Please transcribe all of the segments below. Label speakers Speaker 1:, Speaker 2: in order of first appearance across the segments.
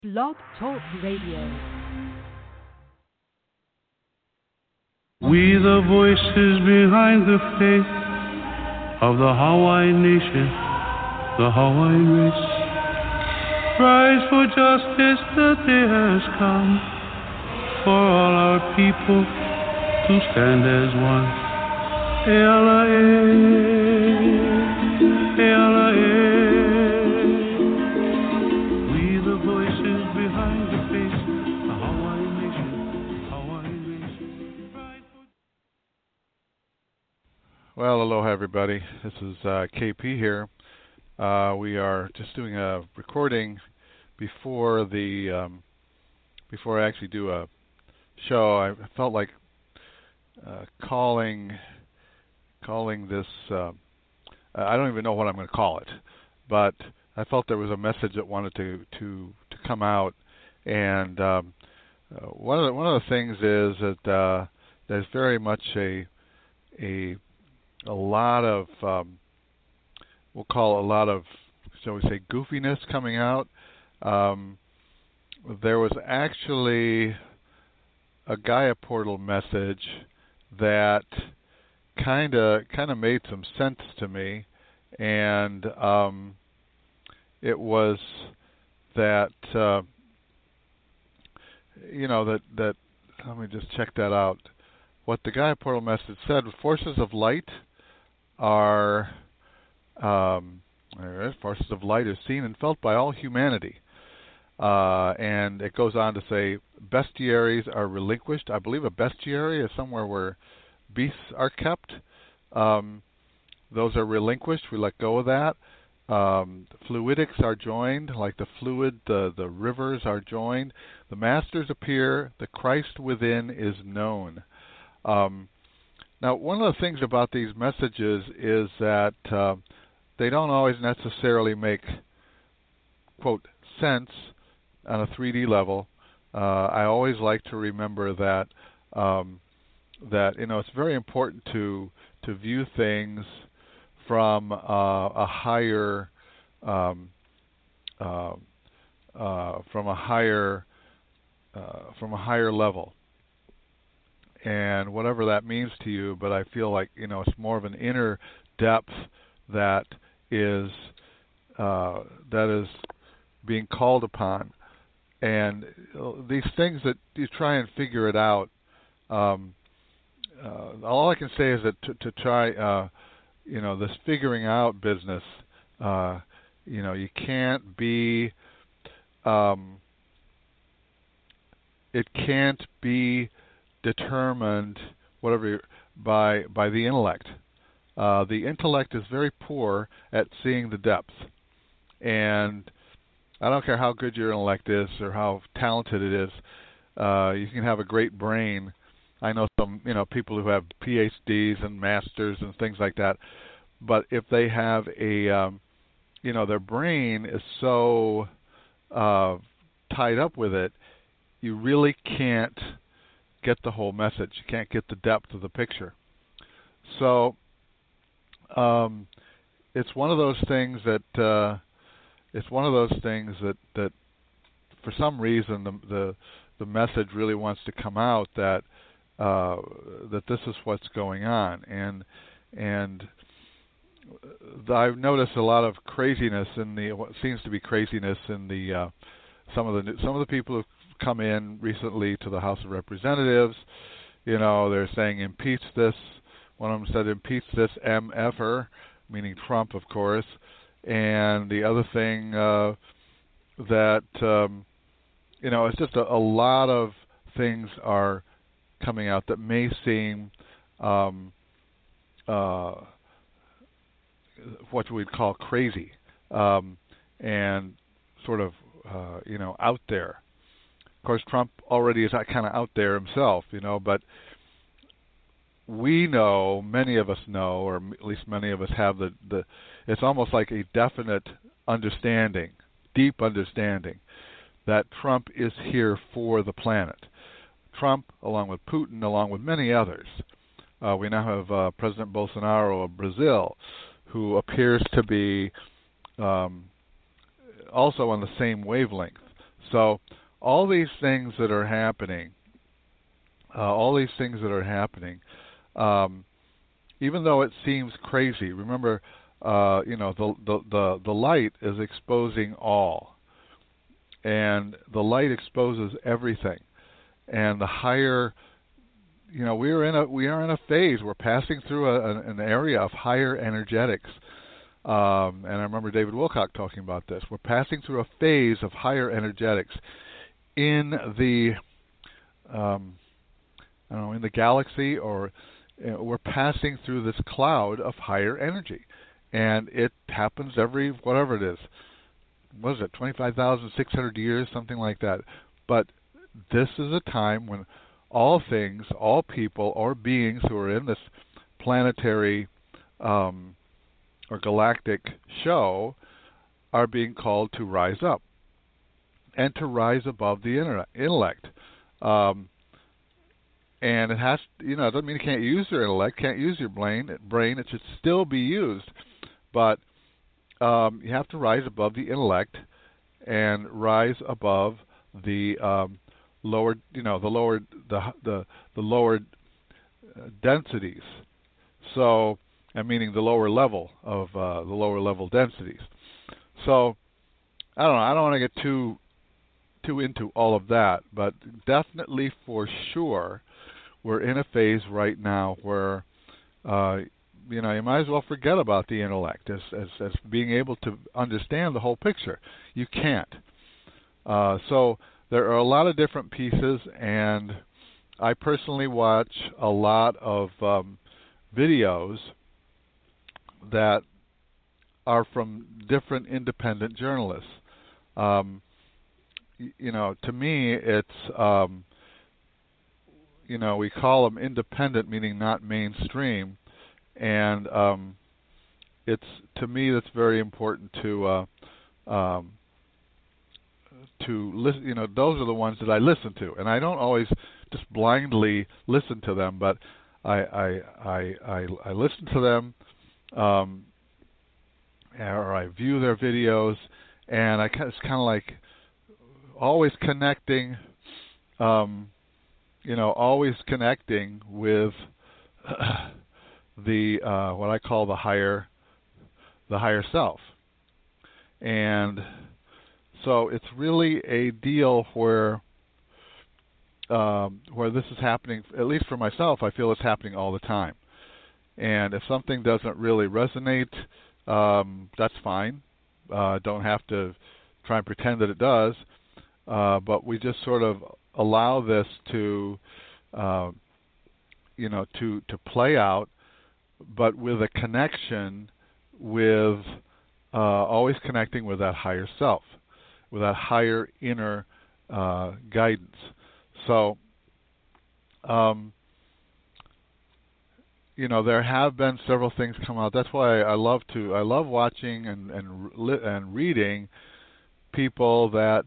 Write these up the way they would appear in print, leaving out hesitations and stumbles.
Speaker 1: Blog Talk Radio.
Speaker 2: We the voices behind the faith of the Hawaiian nation, the Hawaiian race. Rise for justice, the day has come for all our people to stand as one. Eala e, eala e. We the voices behind the faith, the Hawaiian nation, Hawaiian race. Rise for...
Speaker 3: Well, aloha everybody. This is KP here. We are just doing a recording before before I actually do a show. I felt like calling this. I don't even know what I'm going to call it, but I felt there was a message that wanted to come out. And one of the things is that there's very much a lot of we'll call it a lot of, shall we say, goofiness coming out. There was actually a Gaia portal message that kind of made some sense to me, and it was that that let me just check that out. What the Gaia portal message said: forces of light are forces of light are seen and felt by all humanity. And it goes on to say bestiaries are relinquished. I believe a bestiary is somewhere where beasts are kept. Those are relinquished. We let go of that. Fluidics are joined, like the fluid, the rivers are joined. The masters appear. The Christ within is known. Now, one of the things about these messages is that they don't always necessarily make, quote, sense on a 3D level. I always like to remember that it's very important to view things from a higher level, and whatever that means to you. But I feel like it's more of an inner depth that is being called upon, and these things that you try and figure it out. All I can say is that to try, this figuring out business, you can't be, it can't be determined by the intellect. The intellect is very poor at seeing the depth, and I don't care how good your intellect is or how talented it is. You can have a great brain. I know some people who have PhDs and masters and things like that, but if they have their brain is so tied up with it, you really can't get the whole message. You can't get the depth of the picture. So it's one of those things that for some reason the message really wants to come out that this is what's going on, and I've noticed a lot of craziness in what seems to be craziness in some of the people who've come in recently to the House of Representatives. They're saying impeach this. One of them said impeach this MFer, meaning Trump, of course. And the other thing that it's just a lot of things are coming out that may seem what we'd call crazy, and sort of out there. Of course, Trump already is kind of out there himself, but we know, many of us know, or at least many of us have it's almost like a definite understanding, deep understanding, that Trump is here for the planet. Trump, along with Putin, along with many others. We now have President Bolsonaro of Brazil, who appears to be also on the same wavelength. So all these things that are happening, even though it seems crazy, remember, the light is exposing all, and the light exposes everything, and the higher, we are in a phase. We're passing through an area of higher energetics, and I remember David Wilcock talking about this. We're passing through a phase of higher energetics in the in the galaxy, or we're passing through this cloud of higher energy, and it happens every, whatever it is, what is it, 25,600 years, something like that. But this is a time when all things, all people, or beings who are in this planetary or galactic show are being called to rise up and to rise above the intellect. And it has, it doesn't mean you can't use your intellect, can't use your brain. It should still be used, but you have to rise above the intellect and rise above the lower, the lower densities. So, meaning the lower level of the lower level densities. So, I don't want to get too into all of that, but definitely for sure, we're in a phase right now where you might as well forget about the intellect as being able to understand the whole picture. You can't. So there are a lot of different pieces, and I personally watch a lot of videos that are from different independent journalists. To me, it's we call them independent, meaning not mainstream, and it's, to me, that's very important to listen. Those are the ones that I listen to, and I don't always just blindly listen to them, but I listen to them, or I view their videos, and it's kind of like always connecting. Always connecting with the what I call the higher self, and so it's really a deal where this is happening. At least for myself, I feel it's happening all the time. And if something doesn't really resonate, that's fine. Don't have to try and pretend that it does. But we just sort of allow this to play out, but with a connection with always connecting with that higher self, with that higher inner guidance. So, there have been several things come out. That's why I love watching and reading people that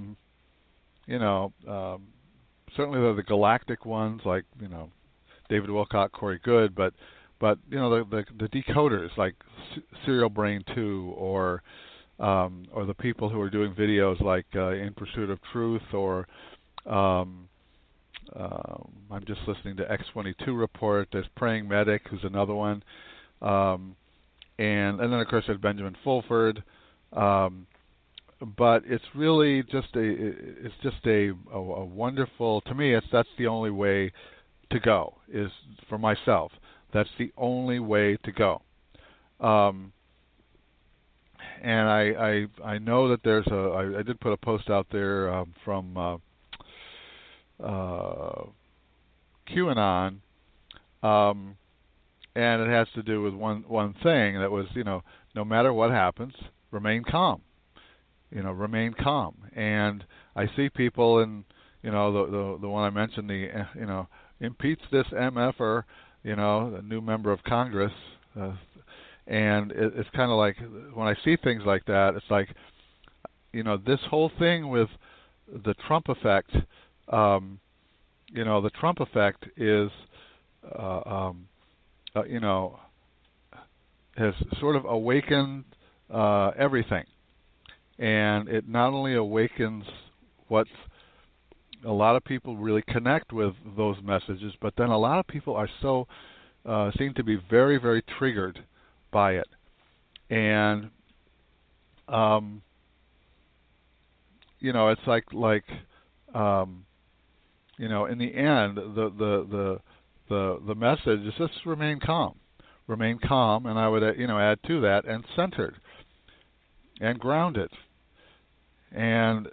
Speaker 3: certainly they're the galactic ones, like David Wilcock, Corey Good, but the decoders like Serial Brain 2, or the people who are doing videos like In Pursuit of Truth, or I'm just listening to X22 Report. There's Praying Medic, who's another one, and then of course there's Benjamin Fulford. But it's really just a wonderful, to me, that's the only way to go, is for myself. That's the only way to go. And I know that there's I did put a post out there from QAnon, and it has to do with one thing that was, no matter what happens, remain calm. Remain calm. And I see people in, the one I mentioned, impeach this MFer, a new member of Congress, and it's kind of like, when I see things like that, it's like, this whole thing with the Trump effect, the Trump effect is, has sort of awakened everything. And it not only awakens what a lot of people really connect with those messages, but then a lot of people are so seem to be very, very triggered by it. And it's like in the end, the message is just remain calm, and I would add to that, and centered, and grounded, and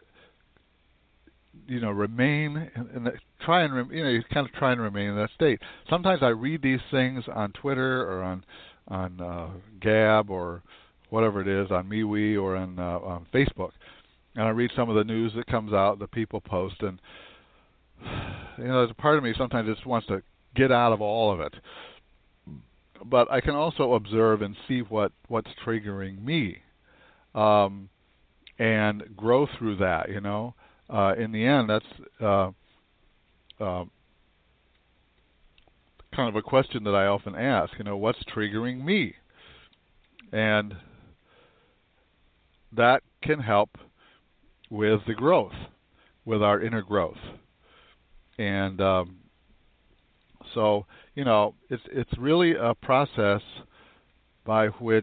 Speaker 3: remain and you kind of try and remain in that state. Sometimes I read these things on Twitter or on Gab or whatever it is, on MeWe or on Facebook, and I read some of the news that comes out that people post, and there's a part of me sometimes just wants to get out of all of it. But I can also observe and see what's triggering me, and grow through that. In the end, that's kind of a question that I often ask. What's triggering me, and that can help with the growth, with our inner growth. And so, it's really a process by which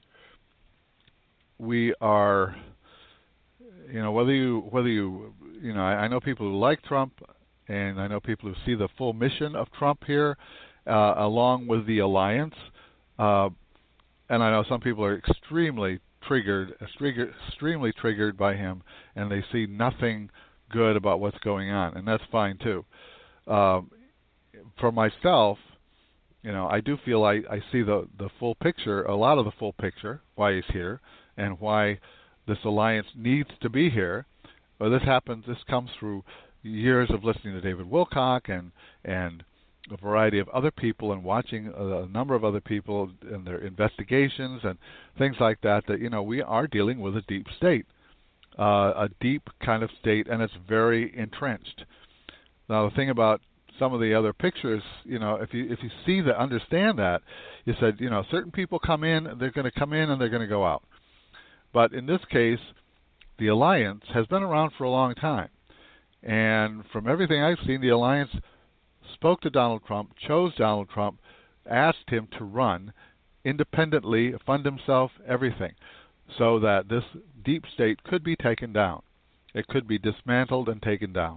Speaker 3: we are, whether you, I know people who like Trump, and I know people who see the full mission of Trump here, along with the alliance, and I know some people are extremely triggered by him, and they see nothing good about what's going on, and that's fine too. For myself, I do feel I see the full picture, a lot of the full picture, why he's here and why this alliance needs to be here. But this comes through years of listening to David Wilcock and a variety of other people, and watching a number of other people and their investigations and things like that, we are dealing with a deep state. A deep kind of state, and it's very entrenched. Now, the thing about some of the other pictures, if you understand that, you said, certain people come in, they're going to come in and they're going to go out. But in this case, the alliance has been around for a long time, and from everything I've seen, the alliance spoke to Donald Trump, chose Donald Trump, asked him to run independently, fund himself, everything, so that this deep state could be taken down. It could be dismantled and taken down.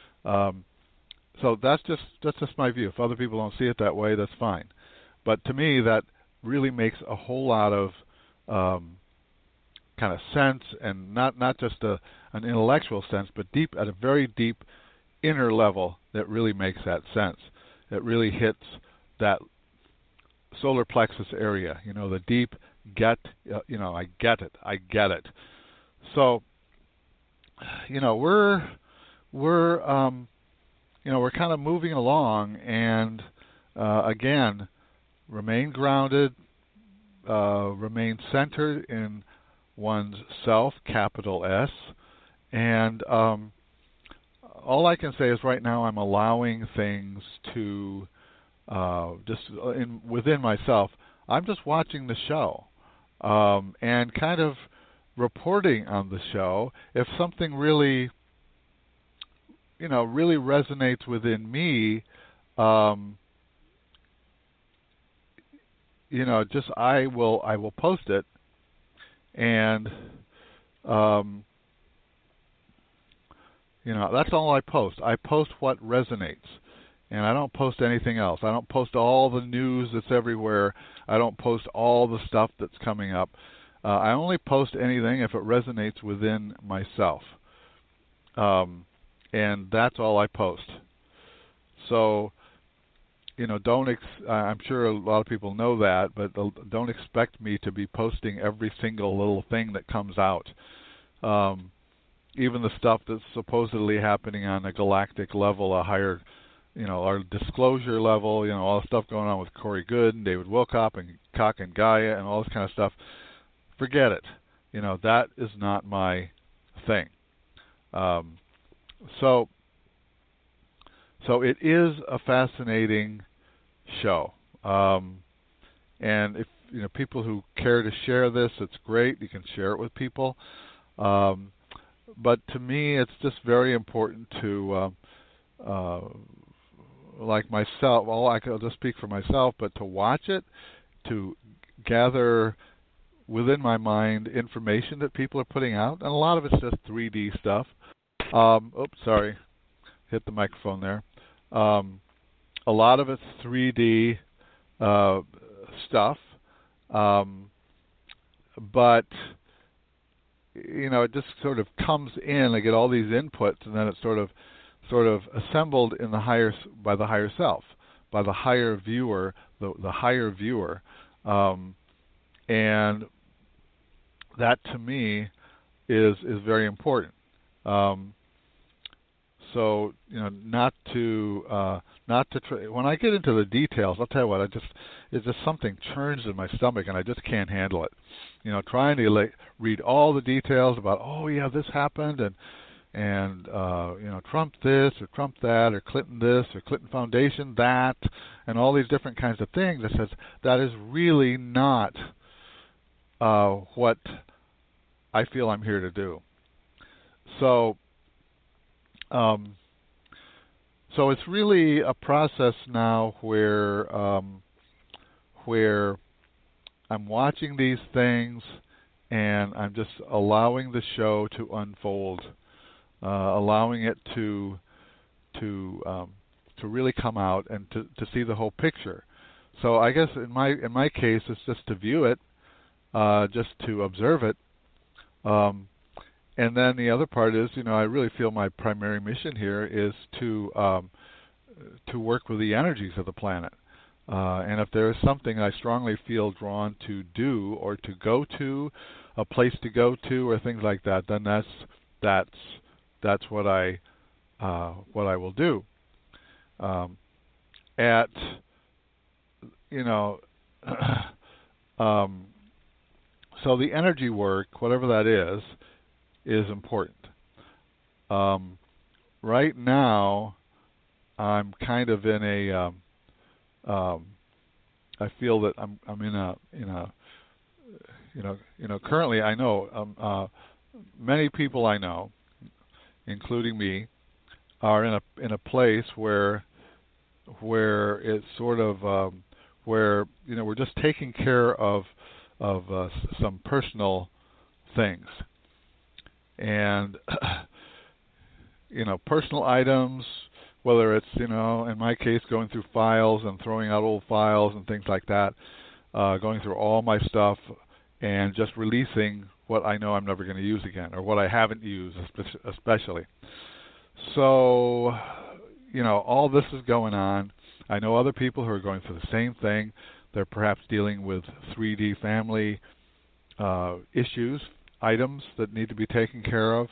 Speaker 3: So that's just my view. If other people don't see it that way, that's fine. But to me, that really makes a whole lot of kind of sense, and not just an intellectual sense, but at a very deep inner level that really makes that sense. It really hits that solar plexus area, the deep I get it. So, we're kind of moving along, and again, remain grounded, remain centered in one's self, capital S, and all I can say is right now I'm allowing things to within myself. I'm just watching the show. And kind of reporting on the show. If something really resonates within me, I will post it, and that's all I post. I post what resonates, and I don't post anything else. I don't post all the news that's everywhere. I don't post all the stuff that's coming up. I only post anything if it resonates within myself. And that's all I post. So, I'm sure a lot of people know that, but don't expect me to be posting every single little thing that comes out. Even the stuff that's supposedly happening on a galactic level, a higher our disclosure level, all the stuff going on with Corey Goode and David Wilcock and Gaia and all this kind of stuff, forget it. That is not my thing. So it is a fascinating show. And if people who care to share this, it's great. You can share it with people. but to me, it's just very important to, like myself. Well, I can just speak for myself, but to watch it, to gather within my mind information that people are putting out, and a lot of it's just 3D stuff. Oops, sorry, hit the microphone there. A lot of it's 3D stuff, but it just sort of comes in. I get all these inputs, and then it's sort of assembled in by the higher self, by the higher viewer, the higher viewer, and that to me is very important. So not to try. When I get into the details, I'll tell you what. It's just something churns in my stomach, and I just can't handle it. Trying to read all the details about, oh yeah, this happened, and Trump this or Trump that or Clinton this or Clinton Foundation that, and all these different kinds of things. That is really not what I feel I'm here to do. So it's really a process now where I'm watching these things and I'm just allowing the show to unfold, allowing it to really come out and to see the whole picture. So I guess in my case, it's just to view it, just to observe it. And then the other part is, I really feel my primary mission here is to work with the energies of the planet. And if there is something I strongly feel drawn to do or to go to, a place to go to, or things like that, then that's what I will do. So the energy work, whatever that is important. Right now, I'm kind of in a. I feel that I'm in a. Currently, I know many people I know, including me, are in a place where it's sort of where we're just taking care of some personal things. And personal items, whether it's in my case going through files and throwing out old files and things like that, going through all my stuff and just releasing what I know I'm never going to use again, or what I haven't used especially. So all this is going on. I know other people who are going through the same thing. They're perhaps dealing with 3D family issues, items that need to be taken care of,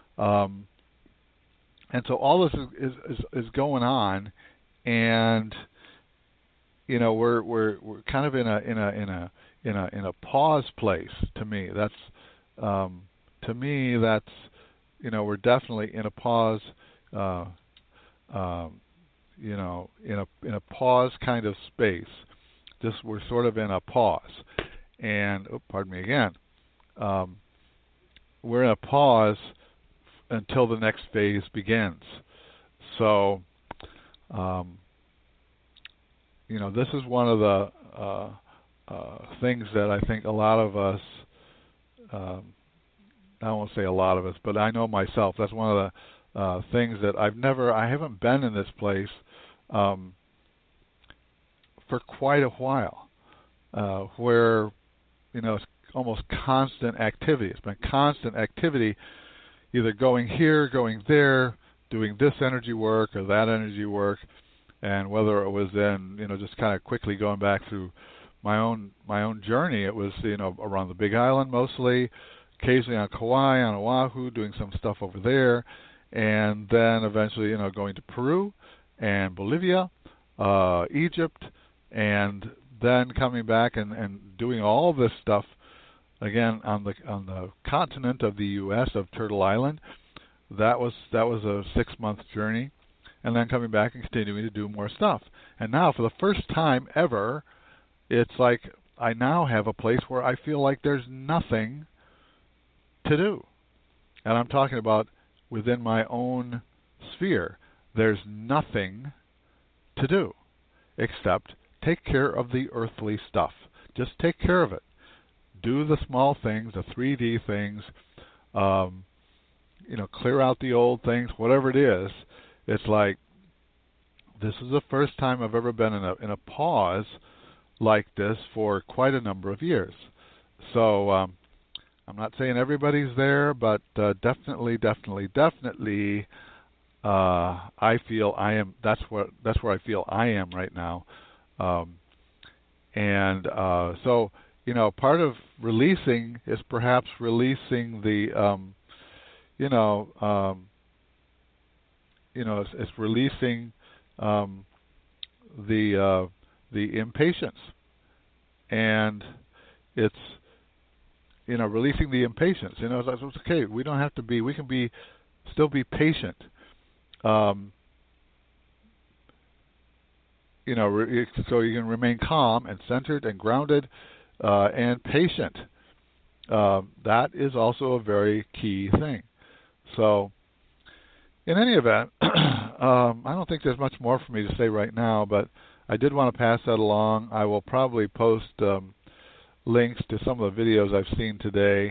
Speaker 3: and so all this is going on, and we're kind of in a pause place. To me, that's we're definitely in a pause, in a pause kind of space. Just we're sort of in a pause, and pardon me again. We're in a pause until the next phase begins. So, this is one of the things that I think a lot of us, I won't say a lot of us, but I know myself, that's one of the things that I haven't been in this place for quite a while, where, it's almost constant activity. It's been constant activity, either going here, going there, doing this energy work or that energy work, and whether it was then, just kind of quickly going back through my own journey, it was, around the Big Island mostly, occasionally on Kauai, on Oahu, doing some stuff over there, and then eventually, going to Peru and Bolivia, Egypt, and then coming back and doing all this stuff again on the continent of the U.S. of Turtle Island. That was a 6-month journey, and then coming back and continuing to do more stuff. And now, for the first time ever, it's like I now have a place where I feel like there's nothing to do. and I'm talking about within my own sphere, there's nothing to do except take care of the earthly stuff. Just take care of it. Do the small things, the 3D things, clear out the old things, whatever it is. It's like, this is the first time I've ever been in a pause like this for quite a number of years. So I'm not saying everybody's there, but definitely, I feel I am. That's where I feel I am right now. So part of releasing is perhaps releasing the it's releasing the impatience, and it's releasing the impatience. It's okay. We don't have to be. We can still be patient. So you can remain calm and centered and grounded and patient. That is also a very key thing. So, in any event, I don't think there's much more for me to say right now, but I did want to pass that along. I will probably post links to some of the videos I've seen today.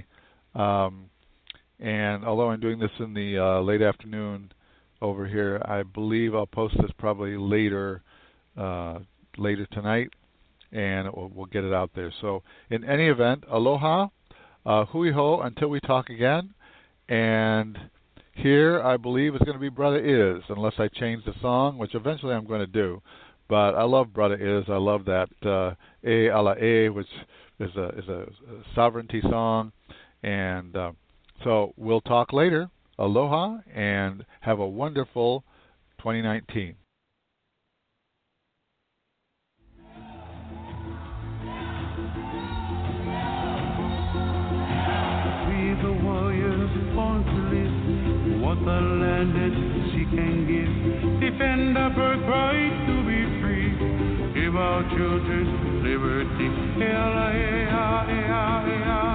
Speaker 3: And although I'm doing this in the late afternoon over here, I believe I'll post this probably later tonight, and we'll get it out there. So in any event, aloha, hui ho, until we talk again. And here I believe it's going to be Brother Is, unless I change the song, which eventually I'm going to do. But I love Brother Is. I love that E Ala E, which is a sovereignty song. And so we'll talk later. Aloha, and have a wonderful 2019.
Speaker 2: We the warriors born to live, what the land and she can give. Defend our birthright to be free. Give our children liberty. Ea, ea, ea, ea.